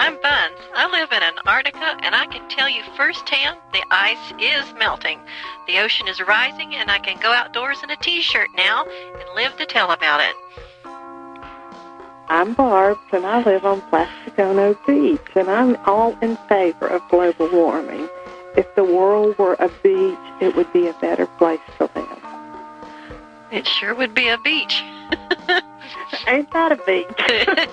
I'm Buns. I live in Antarctica, and I can tell you firsthand the ice is melting. The ocean is rising, and I can go outdoors in a t-shirt now and live to tell about it. I'm Barb, and I live on Plasticono Beach, and I'm all in favor of global warming. If the world were a beach, it would be a better place to live. It sure would be a beach. Ain't that a beach?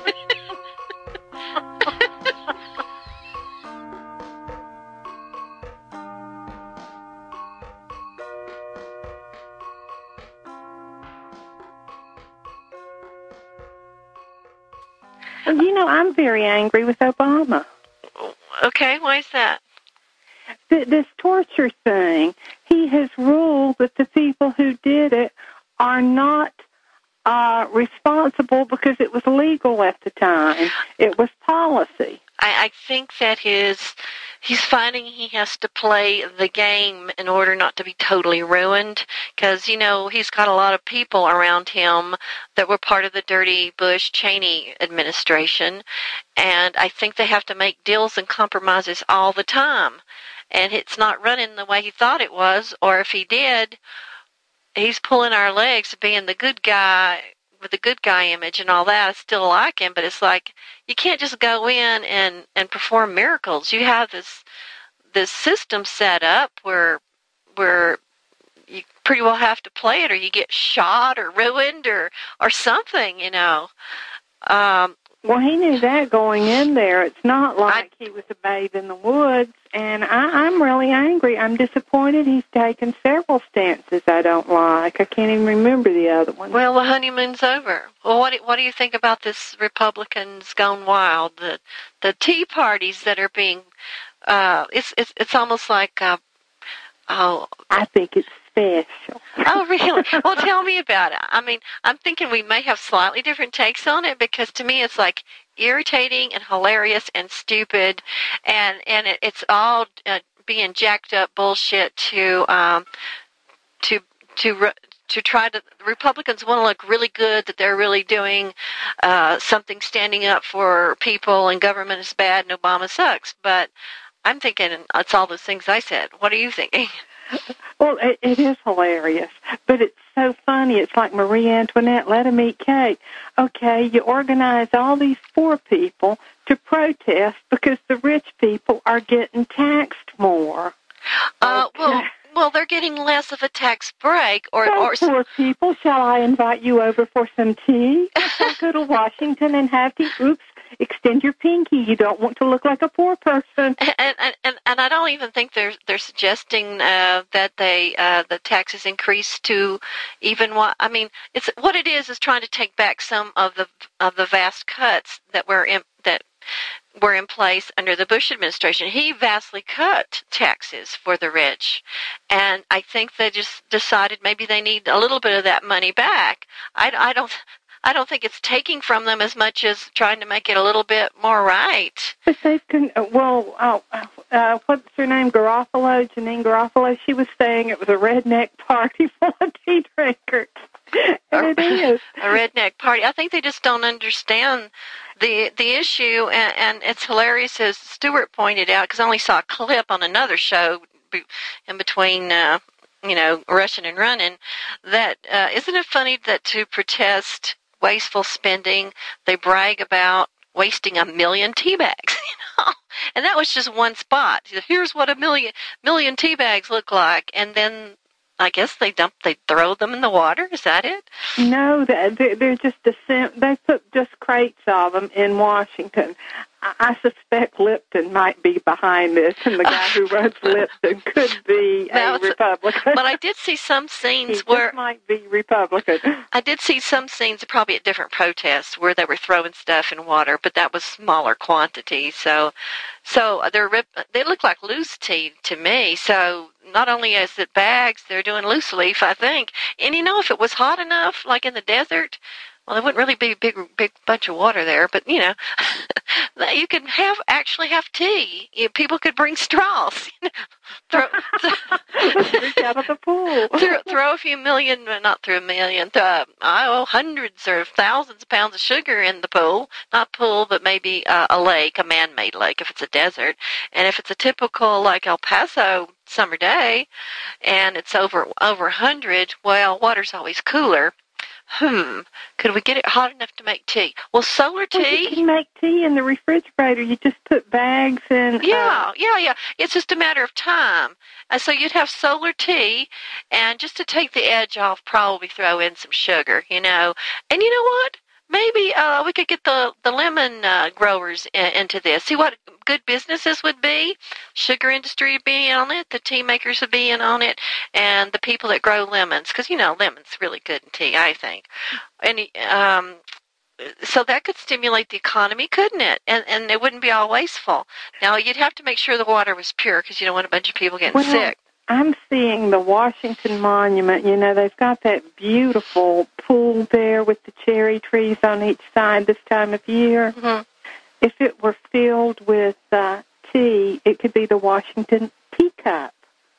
Well, you know, I'm very angry with Obama. Okay, why is that? This torture thing, he has ruled that the people who did it are not responsible because it was legal at the time. It was policy. I think that he's finding he has to play the game in order not to be totally ruined, because, you know, he's got a lot of people around him that were part of the dirty Bush-Cheney administration, and I think they have to make deals and compromises all the time, and it's not running the way he thought it was, or if he did, he's pulling our legs being the good guy with the good guy image and all that. I still like him, but it's like you can't just go in and perform miracles. You have this system set up where you pretty well have to play it, or you get shot or ruined or something, you know. Well, he knew that going in there. It's not like he was a babe in the woods, and I'm really angry. I'm disappointed he's taken several stances I don't like. I can't even remember the other one. Well, the honeymoon's over. Well, what do you think about this Republicans gone wild? The tea parties that are being, it's almost like, I think it's special. Oh, really? Well, tell me about it. I mean, I'm thinking we may have slightly different takes on it, because to me it's like irritating and hilarious and stupid, and it's all being jacked up bullshit to try to. The Republicans want to look really good that they're really doing something, standing up for people, and government is bad and Obama sucks. But I'm thinking it's all those things I said. What are you thinking? Well, it is hilarious, but it's so funny. It's like Marie Antoinette, let them eat cake. Okay, you organize all these poor people to protest because the rich people are getting taxed more. Okay. Well, they're getting less of a tax break. Or poor people, shall I invite you over for some tea? Let's go to Washington and have tea. Oops. Extend your pinky. You don't want to look like a poor person. And I don't even think they're suggesting that the taxes increase to even what I mean. It's what it is trying to take back some of the vast cuts that were in place under the Bush administration. He vastly cut taxes for the rich, and I think they just decided maybe they need a little bit of that money back. I don't think it's taking from them as much as trying to make it a little bit more right. But they can. What's her name? Janine Garofalo. She was saying it was a redneck party full of tea drinkers. And it is a redneck party. I think they just don't understand the issue, and it's hilarious, as Stuart pointed out, because I only saw a clip on another show in between. Rushing and running. That isn't it funny that to protest wasteful spending, they brag about wasting 1 million tea bags, and that was just one spot. Here's what 1 million tea bags look like, and then I guess they throw them in the water. Is that it? No, they're just they put just crates of them in Washington. I suspect Lipton might be behind this, and the guy who runs Lipton could be a Republican. But I did see some scenes where might be Republican. I did see some scenes, probably at different protests, where they were throwing stuff in water, but that was smaller quantities. So they look like loose tea to me. So not only is it bags, they're doing loose leaf, I think. And if it was hot enough, like in the desert, well, there wouldn't really be a big bunch of water there, but You can actually have tea. People could bring straws. throw, Let's drink out of the pool. throw a few million, not through a million, hundreds or thousands of pounds of sugar in the pool. Not pool, but maybe a lake, a man-made lake if it's a desert. And if it's a typical, like El Paso summer day, and it's over 100, well, water's always cooler. Could we get it hot enough to make tea? Well, solar tea. Well, you can make tea in the refrigerator. You just put bags in. Yeah. It's just a matter of time. So you'd have solar tea, and just to take the edge off, probably throw in some sugar, And you know what? Maybe we could get the lemon growers into this. See what good businesses would be. Sugar industry would be in on it. The tea makers would be in on it. And the people that grow lemons. Because, lemon's really good in tea, I think. And so that could stimulate the economy, couldn't it? And it wouldn't be all wasteful. Now, you'd have to make sure the water was pure because you don't want a bunch of people getting sick. I'm seeing the Washington Monument. They've got that beautiful pool there with the cherry trees on each side this time of year. Mm-hmm. If it were filled with tea, it could be the Washington Teacup.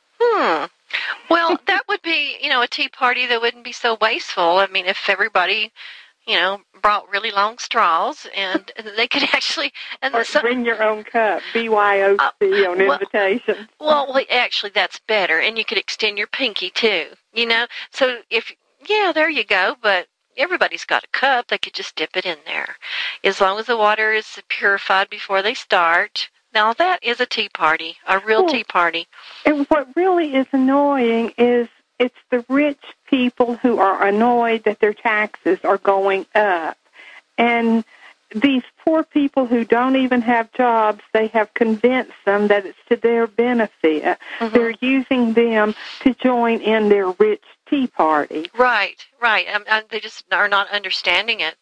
Well, that would be, a tea party that wouldn't be so wasteful. I mean, if everybody brought really long straws, and they could actually... Or bring your own cup, BYOC on invitation. Well, actually, that's better, and you could extend your pinky, too, So, there you go, but everybody's got a cup. They could just dip it in there. As long as the water is purified before they start... Now, that is a tea party, a real tea party. And what really is annoying is it's the rich people who are annoyed that their taxes are going up. And these poor people who don't even have jobs, they have convinced them that it's to their benefit. Mm-hmm. They're using them to join in their rich tea party. Right. They just are not understanding it.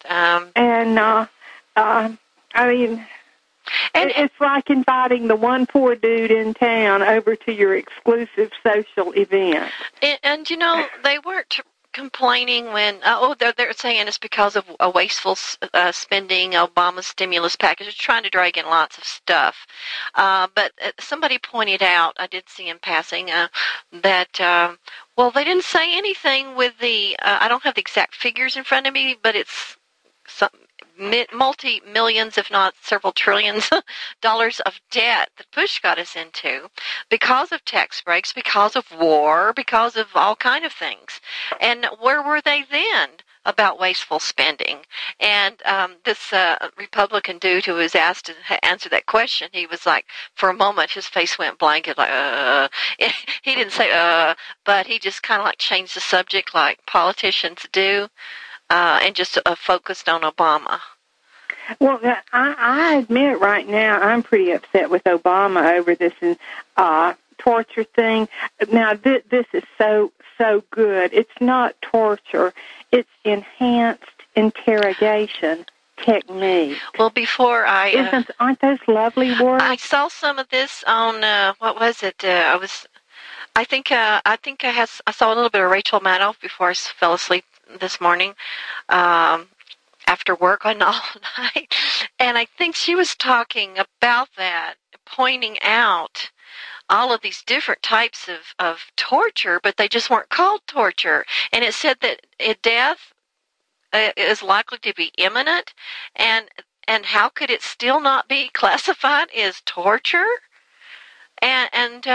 And it's like inviting the one poor dude in town over to your exclusive social event. And they weren't complaining when, they're saying it's because of a wasteful spending, Obama's stimulus package. They're trying to drag in lots of stuff. But somebody pointed out, I did see in passing, that, they didn't say anything with the, I don't have the exact figures in front of me, but it's multi-millions, if not several trillions dollars of debt that Bush got us into because of tax breaks, because of war, because of all kind of things. And where were they then about wasteful spending? And this Republican dude who was asked to answer that question, he was like, for a moment, his face went blank. He didn't say, but he just kind of like changed the subject like politicians do. And just focused on Obama. Well, I admit right now I'm pretty upset with Obama over this torture thing. Now, this is so good. It's not torture. It's enhanced interrogation technique. Well, before aren't those lovely words? I saw some of this on, what was it? I think I saw a little bit of Rachel Maddow before I fell asleep this morning after work on all night, and I think she was talking about that, pointing out all of these different types of torture, but they just weren't called torture. And it said that death is likely to be imminent, and how could it still not be classified as torture? And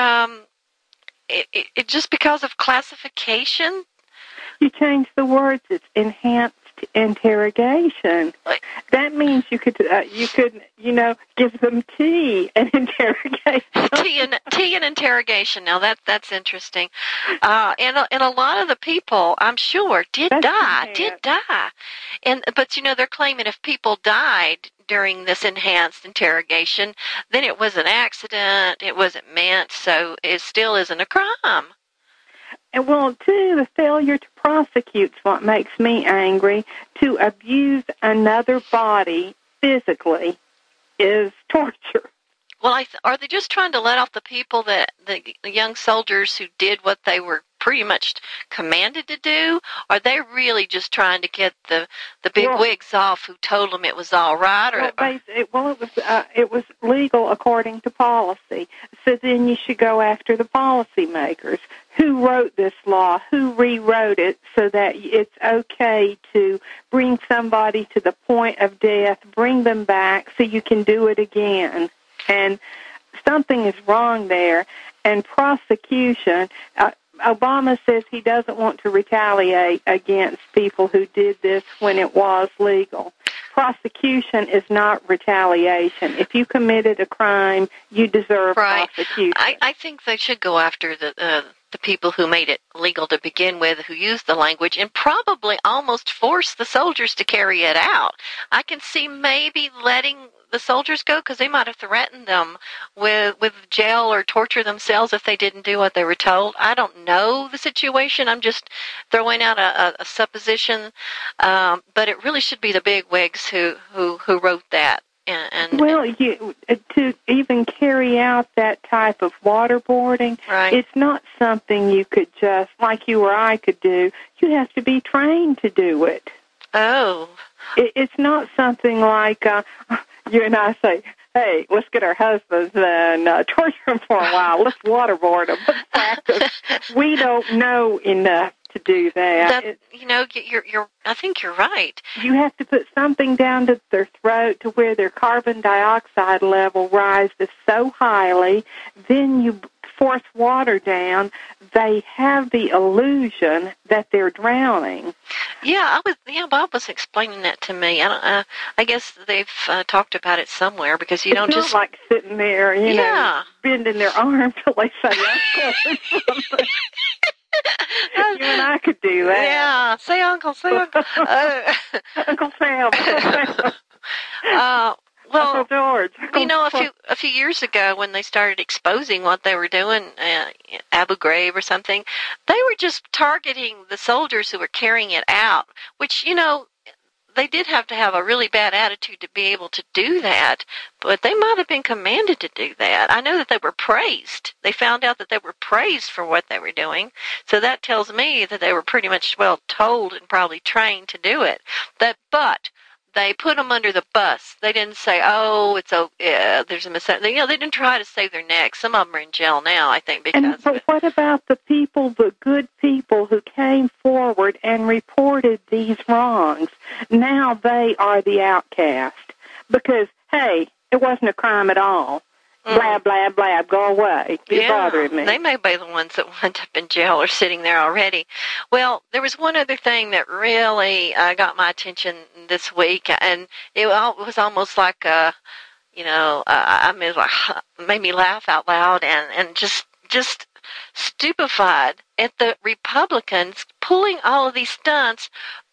it just because of classification. You change the words. It's enhanced interrogation. That means you could give them tea and interrogation. Tea and interrogation. Now that's interesting. And a lot of the people, I'm sure, did die. But they're claiming if people died during this enhanced interrogation, then it was an accident. It wasn't meant, so it still isn't a crime. And too, the failure to prosecute is what makes me angry. To abuse another body physically is torture. Well, are they just trying to let off the people, the young soldiers who did what they were pretty much commanded to do? Or are they really just trying to get the big wigs off who told them it was all right? It was legal according to policy. So then you should go after the policymakers. Who wrote this law? Who rewrote it so that it's okay to bring somebody to the point of death, bring them back so you can do it again? And something is wrong there. And prosecution, Obama says he doesn't want to retaliate against people who did this when it was legal. Prosecution is not retaliation. If you committed a crime, you deserve prosecution. I think they should go after the people who made it legal to begin with, who used the language, and probably almost force the soldiers to carry it out. I can see maybe letting the soldiers go because they might have threatened them with jail or torture themselves if they didn't do what they were told. I don't know the situation. I'm just throwing out a supposition, but it really should be the bigwigs who wrote that. To even carry out that type of waterboarding, it's not something you could just, like you or I could do. You have to be trained to do it. Oh. It's not something like you and I say, hey, let's get our husbands and torture them for a while. Let's waterboard them. Let's practice. We don't know enough to do that. I think you're right. You have to put something down to their throat to where their carbon dioxide level rises so highly, then you force water down, they have the illusion that they're drowning. Bob was explaining that to me. I guess they've talked about it somewhere because you don't just like sitting there, bending their arm till they say uncle or something. You and I could do that. Yeah, say uncle, say uncle. Uncle Sam. Well, Uncle George. A few years ago when they started exposing what they were doing, Abu Ghraib or something, they were just targeting the soldiers who were carrying it out, which, they did have to have a really bad attitude to be able to do that, but they might have been commanded to do that. I know that they were praised. They found out that they were praised for what they were doing, so that tells me that they were pretty much, told and probably trained to do it. But they put them under the bus. They didn't say, there's a mistake. They didn't try to save their necks. Some of them are in jail now, I think, because But what about the good people who came forward and reported these wrongs? Now they are the outcast because, hey, it wasn't a crime at all. Blab, blab, blab, go away. You're bothering me. They may be the ones that wind up in jail or sitting there already. Well, there was one other thing that really got my attention this week, and it was almost like, made me laugh out loud and just stupefied at the Republicans pulling all of these stunts.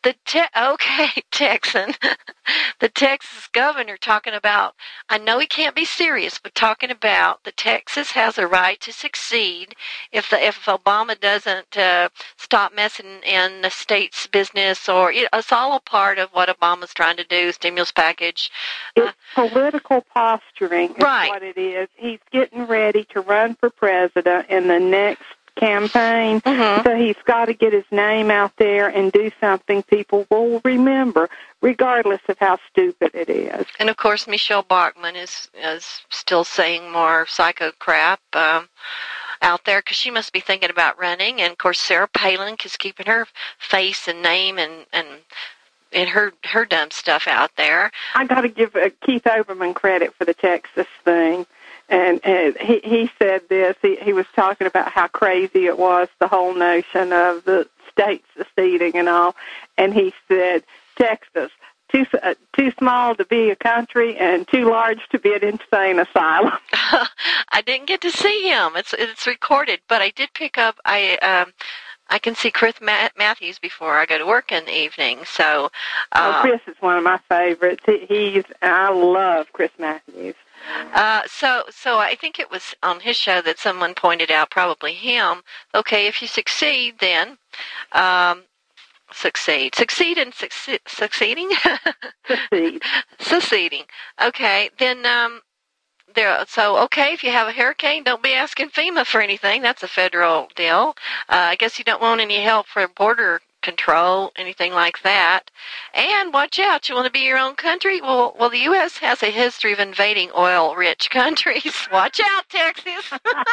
Texan, the Texas governor talking about, I know he can't be serious, but talking about that Texas has a right to succeed if Obama doesn't stop messing in the state's business, or it's all a part of what Obama's trying to do, stimulus package. It's political posturing is what it is. He's getting ready to run for president in the next campaign, so he's got to get his name out there and do something people will remember, regardless of how stupid it is. And of course, Michelle Bachmann is still saying more psycho crap out there because she must be thinking about running. And of course, Sarah Palin is keeping her face and name and her dumb stuff out there. I got to give Keith Olbermann credit for the Texas thing. And he said this. He was talking about how crazy it was, the whole notion of the states seceding and all. And he said, Texas, too small to be a country and too large to be an insane asylum. I didn't get to see him. It's recorded, but I did pick up. I can see Chris Matthews before I go to work in the evening. So Chris is one of my favorites. I love Chris Matthews. So I think it was on his show that someone pointed out, probably him, okay, if you succeed, then succeed in succeeding? Succeeding. Okay, then So, okay, if you have a hurricane, don't be asking FEMA for anything. That's a federal deal. I guess you don't want any help for border control, anything like that. And watch out, you want to be your own country? Well, the U.S. has a history of invading oil-rich countries. Watch out, Texas.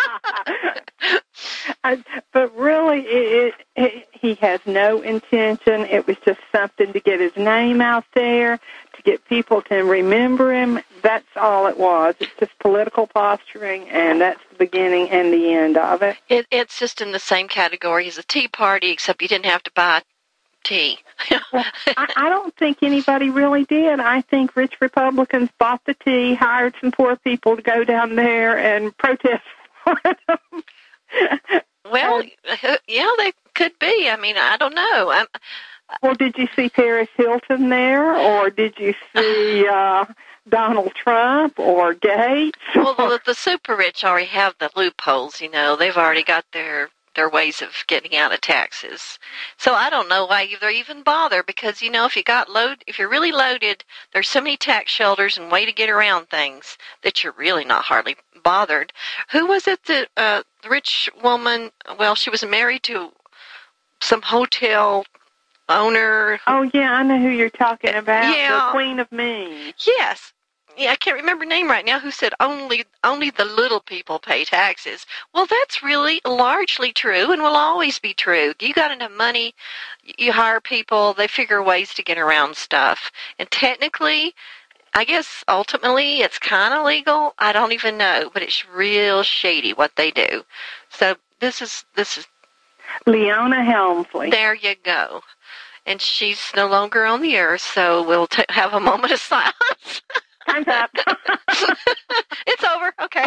But really, he has no intention. It was just something to get his name out there, to get people to remember him. That's all it was. It's just political posturing, and that's the beginning and the end of it. It's just in the same category as a Tea Party, except you didn't have to buy tea. Well, I don't think anybody really did. I think rich Republicans bought the tea, hired some poor people to go down there and protest for them. Well, yeah, they could be. I mean, I don't know. Well, did you see Paris Hilton there, or did you see Donald Trump or Gates? Well, the super rich already have the loopholes, They've already got their ways of getting out of taxes. So I don't know why they even bother, because, if you're really loaded, there's so many tax shelters and way to get around things that you're really not hardly bothered. Who was it that the rich woman, well, she was married to some hotel owner. Oh, yeah, I know who you're talking about. Yeah. The Queen of Mean. Yes. Yeah, I can't remember her name right now, who said only the little people pay taxes. Well, that's really largely true and will always be true. You got enough money, you hire people, they figure ways to get around stuff. And technically, I guess ultimately it's kind of legal. I don't even know, but it's real shady what they do. So this is Leona Helmsley. There you go. And she's no longer on the earth, so we'll have a moment of silence. Time's up. It's over. Okay.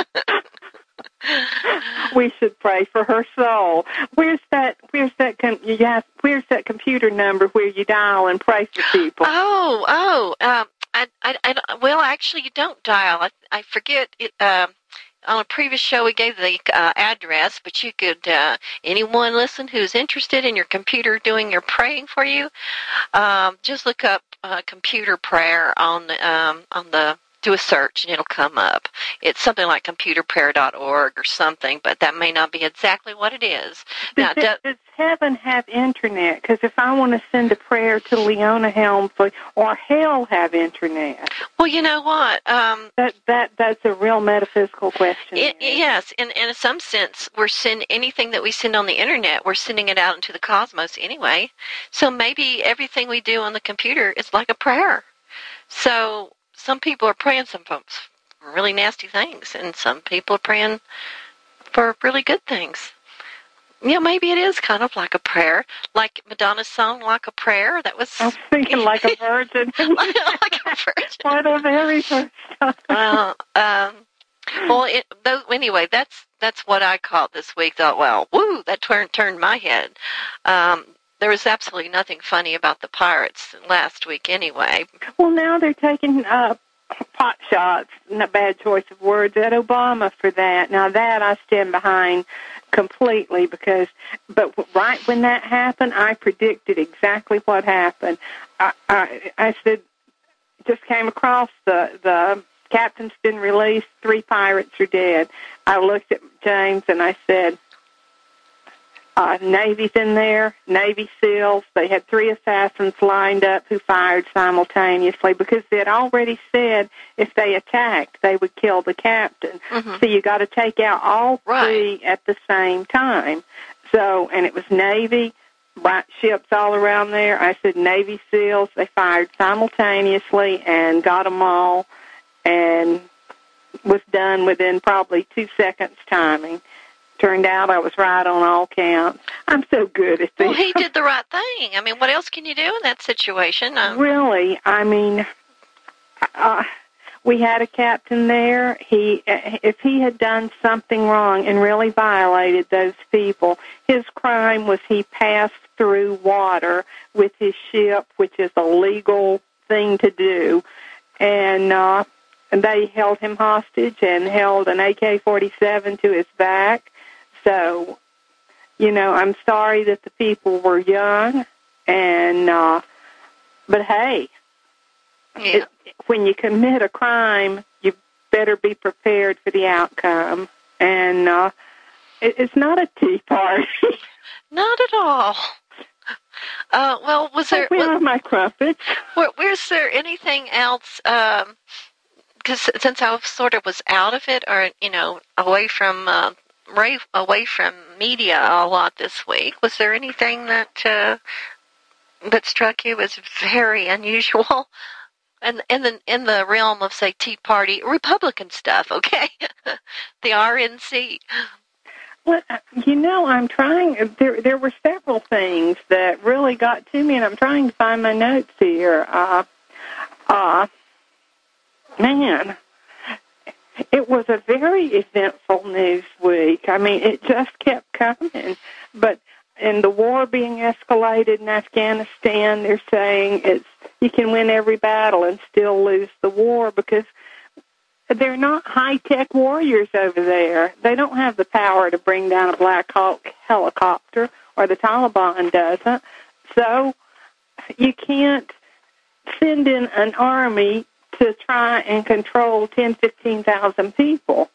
We should pray for her soul. Where's that computer number where you dial and pray for people? Well, actually, you don't dial. I forget it. On a previous show, we gave the address, but you could, anyone listen who's interested in your computer doing your praying for you, just look up computer prayer on the do a search and it'll come up. It's something like computerprayer.org or something, but that may not be exactly what it is. Now, does heaven have internet? Because if I want to send a prayer to Leona Helmsley, or hell have internet? Well, you know what? That's a real metaphysical question. Yes, in some sense, we're sending anything that we send on the internet, we're sending it out into the cosmos anyway. So maybe everything we do on the computer is like a prayer. So some people are praying some folks for really nasty things, and some people are praying for really good things. Maybe it is kind of like a prayer, like Madonna's song, "Like a Prayer." That was. I was thinking like a virgin. Like a virgin. What a very first time. Anyway, that's what I caught this week. Thought, well, woo, that turned my head. There was absolutely nothing funny about the pirates last week anyway. Well, now they're taking pot shots, not bad choice of words, at Obama for that. Now that I stand behind completely, but right when that happened, I predicted exactly what happened. I said, just came across the captain's been released, 3 pirates are dead. I looked at James and I said, Navy's in there, Navy SEALs. They had 3 assassins lined up who fired simultaneously because they had already said if they attacked, they would kill the captain. Mm-hmm. So you got to take out all 3 at the same time. So, and it was Navy, white ships all around there. I said Navy SEALs. They fired simultaneously and got them all, and was done within probably 2 seconds timing. Turned out I was right on all counts. I'm so good at this. Well, he did the right thing. I mean, what else can you do in that situation? Really, I mean, we had a captain there. If he had done something wrong and really violated those people, his crime was he passed through water with his ship, which is a legal thing to do, and they held him hostage and held an AK-47 to his back. So, I'm sorry that the people were young, but hey, when you commit a crime, you better be prepared for the outcome. And it's not a tea party. Not at all. Well, was there... We have my crumpets. Was there anything else... because since I sort of was out of it, or away from media a lot this week, was there anything that struck you as very unusual, and in the realm of, say, Tea Party Republican stuff? Okay, the RNC. Well, I'm trying. There were several things that really got to me, and I'm trying to find my notes here. Man, it was a very eventful news week. I mean, it just kept coming. But in the war being escalated in Afghanistan, they're saying you can win every battle and still lose the war because they're not high-tech warriors over there. They don't have the power to bring down a Black Hawk helicopter, or the Taliban doesn't. So you can't send in an army to try and control 15,000 people.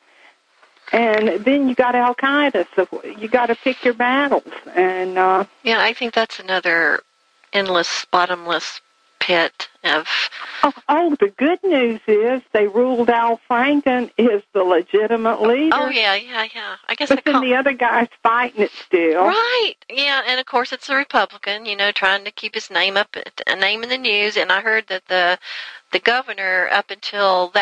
And then you got Al-Qaeda, so you got to pick your battles. And yeah, I think that's another endless, bottomless pit of... Oh, the good news is they ruled Al Franken is the legitimate leader. Oh, yeah. I guess but then the other guy's fighting it still. Right. Yeah, and of course it's a Republican, trying to keep his name in the news. And I heard that the governor, up until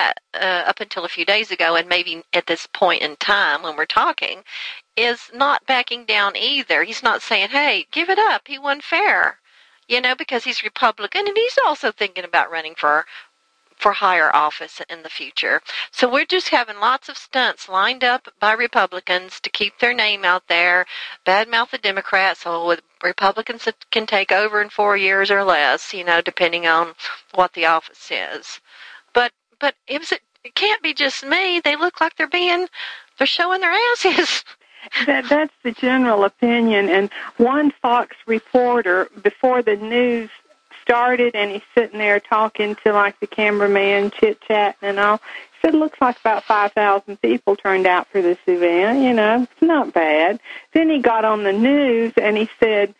a few days ago, and maybe at this point in time when we're talking, is not backing down either. He's not saying, hey, give it up. He won fair. Because he's Republican, and he's also thinking about running for higher office in the future. So we're just having lots of stunts lined up by Republicans to keep their name out there, badmouth the Democrats, so Republicans can take over in 4 years or less, depending on what the office is. But it can't be just me. They look like they're showing their asses. That's the general opinion. And one Fox reporter, before the news started, and he's sitting there talking to, like, the cameraman, chit-chatting and all, he said, looks like about 5,000 people turned out for this event. It's not bad. Then he got on the news, and he said,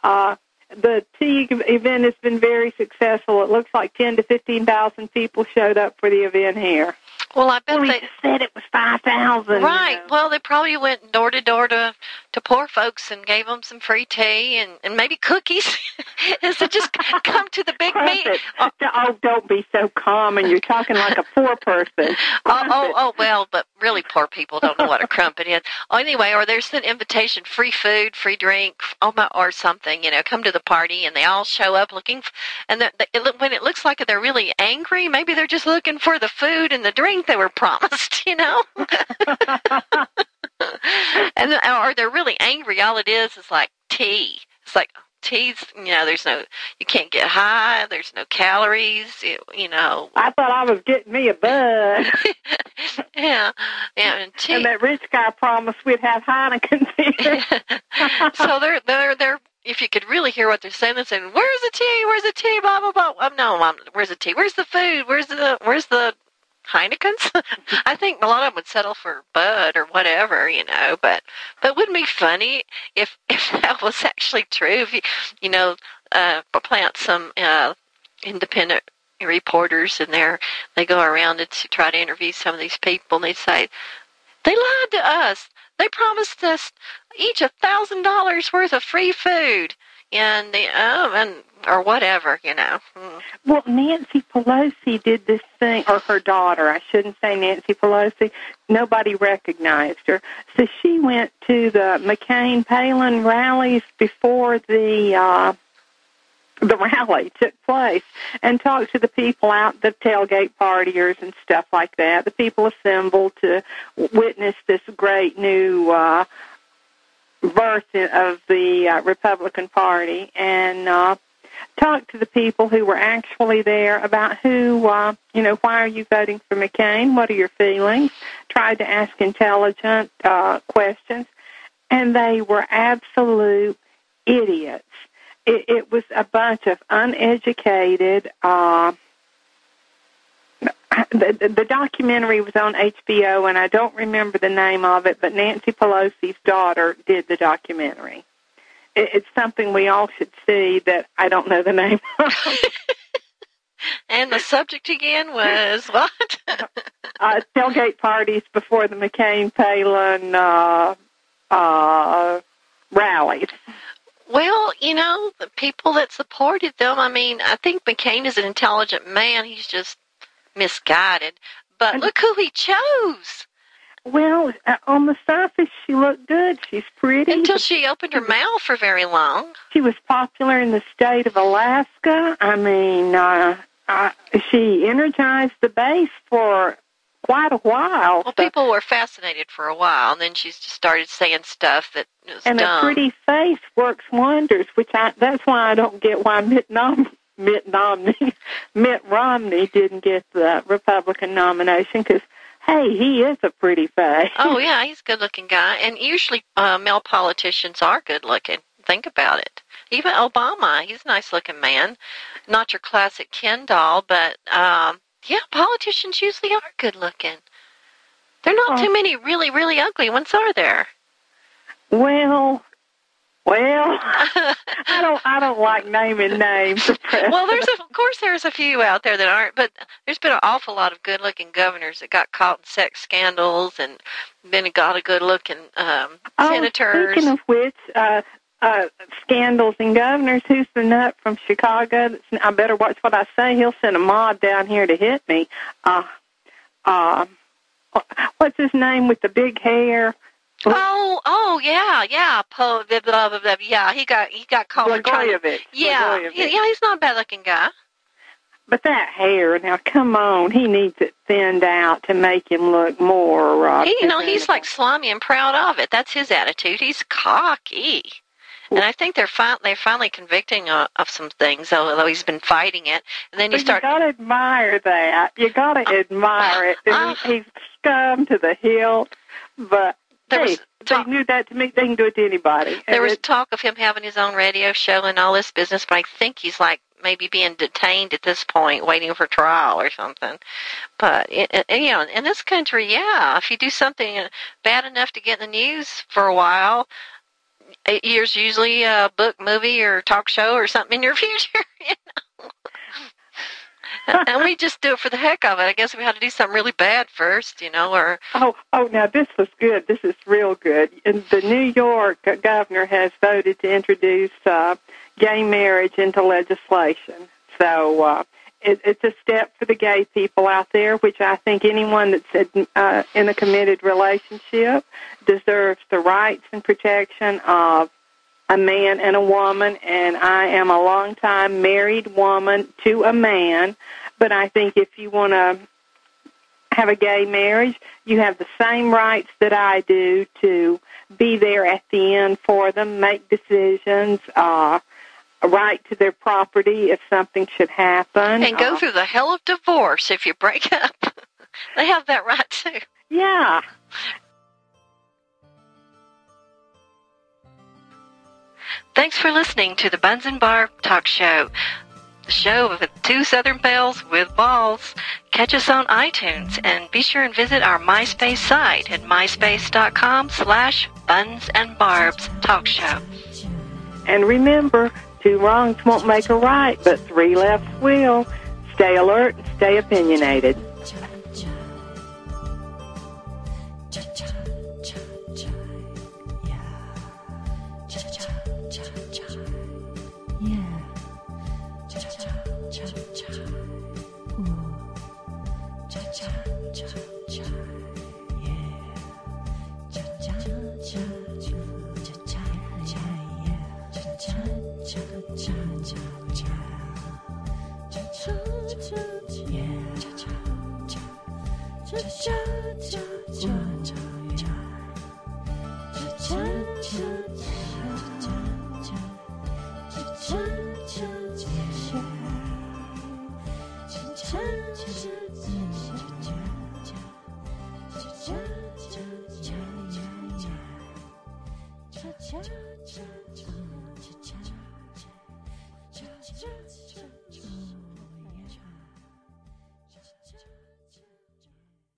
the tea event has been very successful. It looks like 10 to 15,000 people showed up for the event here. Well, I bet they said it was 5,000. Right. Well, they probably went door to door to poor folks and gave them some free tea and maybe cookies. And so just come to the big meeting. Oh, don't be so common. You're talking like a poor person. Well, but really poor people don't know what a crumpet is. Anyway, or there's an invitation, free food, free drink, or something, come to the party, and they all show up looking, and when it looks like they're really angry, maybe they're just looking for the food and the drink they were promised, or they're really angry. All it is like tea. It's like tea's, you can't get high. There's no calories. I thought I was getting me a bud. Yeah, and tea. And that rich guy promised we'd have Heineken here. So they're. If you could really hear what they're saying, they're saying, "Where's the tea? Where's the tea? Blah blah blah." No, Mom, where's the tea? Where's the food? Where's the Heinekens? I think a lot of them would settle for Bud or whatever, But wouldn't it be funny if that was actually true? If plant some independent reporters in there, they go around and try to interview some of these people, and they say they lied to us. They promised us each $1,000 worth of free food, and or whatever, Well, Nancy Pelosi did this thing, or her daughter. I shouldn't say Nancy Pelosi. Nobody recognized her. So she went to the McCain-Palin rallies before the rally took place and talked to the people out, the tailgate partiers and stuff like that. The people assembled to witness this great new birth of the Republican Party, and talked to the people who were actually there about why are you voting for McCain? What are your feelings? Tried to ask intelligent questions, and they were absolute idiots. It was a bunch of uneducated, the documentary was on HBO, and I don't remember the name of it, but Nancy Pelosi's daughter did the documentary. It's something we all should see that I don't know the name of. And the subject again was what? Tailgate parties before the McCain-Palin rallies. Well, the people that supported them, I think McCain is an intelligent man. He's just misguided. But look who he chose. Well, on the surface, she looked good. She's pretty. Until she opened her mouth for very long. She was popular in the state of Alaska. She energized the base for quite a while. Well, people were fascinated for a while, and then she just started saying stuff that was and dumb. A pretty face works wonders, that's why I don't get why Mitt Romney didn't get the Republican nomination, because, hey, he is a pretty face. Oh, yeah, he's a good-looking guy, and usually male politicians are good-looking. Think about it. Even Obama, he's a nice-looking man. Not your classic Ken doll, but, politicians usually are good-looking. There are not too many really, really ugly ones, are there? Well, I don't like naming names. Well, there's a few out there that aren't, but there's been an awful lot of good-looking governors that got caught in sex scandals and then got a good-looking senators. Speaking of which, scandals and governors, who's the nut from Chicago? I better watch what I say. He'll send a mob down here to hit me. What's his name with the big hair? Yeah. Yeah, he got caught for trying to... Yeah, he's not a bad-looking guy. But that hair, now, come on, he needs it thinned out to make him look more... he's like slimy and proud of it. That's his attitude. He's cocky. And I think they're finally convicting of some things, although he's been fighting it. And then you got to admire that. You got to admire it. He's scum to the hilt, but... They knew that to me. They can do it to anybody. There was talk of him having his own radio show and all this business, but I think he's like maybe being detained at this point, waiting for trial or something. But, in this country, if you do something bad enough to get in the news for a while, 8 years usually a book, movie, or talk show or something in your future, And we just do it for the heck of it. I guess we had to do something really bad first, or... now this was good. This is real good. And the New York governor has voted to introduce gay marriage into legislation. So it's a step for the gay people out there, which I think anyone that's in a committed relationship deserves the rights and protection of a man and a woman, and I am a long-time married woman to a man, but I think if you want to have a gay marriage, you have the same rights that I do to be there at the end for them, make decisions, a right to their property if something should happen. And go through the hell of divorce if you break up. They have that right, too. Yeah. Thanks for listening to the Buns and Barb Talk Show, the show with two Southern belles with balls. Catch us on iTunes and be sure and visit our MySpace site at myspace.com/Buns and Barb's Talk Show. And remember, 2 wrongs won't make a right, but 3 lefts will. Stay alert and stay opinionated. Cha-cha-cha-cha.